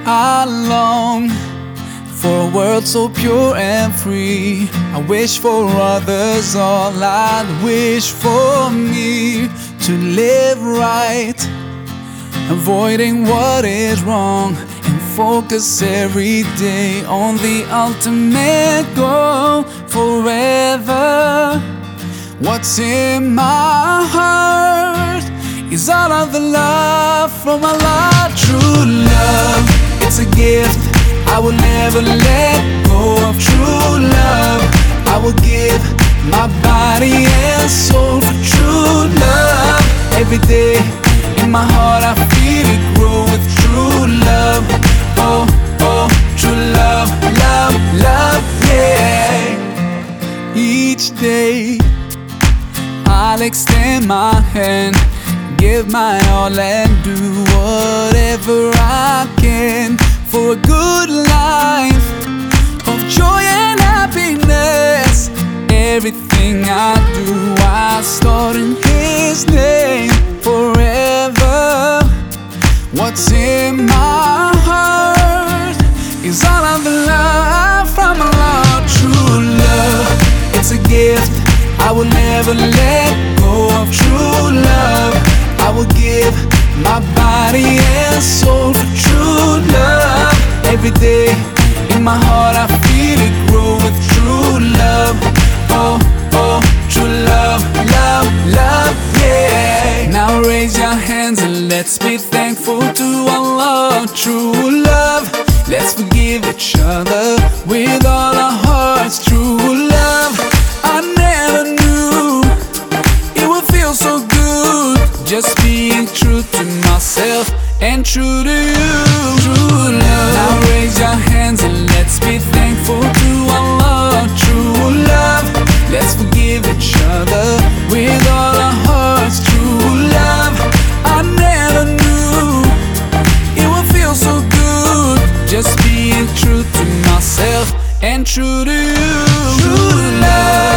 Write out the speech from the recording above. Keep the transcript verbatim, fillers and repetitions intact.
I long for a world so pure and free. I wish for others all I'd wish for me, to live right, avoiding what is wrong, and focus every day on the ultimate goal forever. What's in my heart is all of the love from Allah. True love, it's a gift I will never let go of. True love, I will give my body and soul for true love. Every day in my heart I feel it grow with true love. Oh, oh, true love, love, love, yeah. Each day I'll extend my hand, give my all and do whatever I can for a good life of joy and happiness. Everything I do, I start in His name forever. What's in my heart is all of the love from Allah. True love, it's a gift I will never let go of. True love, I will give my body and soul for true love. Every day in my heart I feel it grow with true love. Oh, oh, true love, love, love, yeah. Now raise your hands and let's be thankful to Allah. True love, let's forgive each other with all our hearts. True love, I never knew it would feel so good, just being true to myself and true to you. True love. Now raise your hands and let's be thankful to Allah. True love, let's forgive each other with all our hearts. True love, I never knew it would feel so good, just being true to myself and true to you. True love.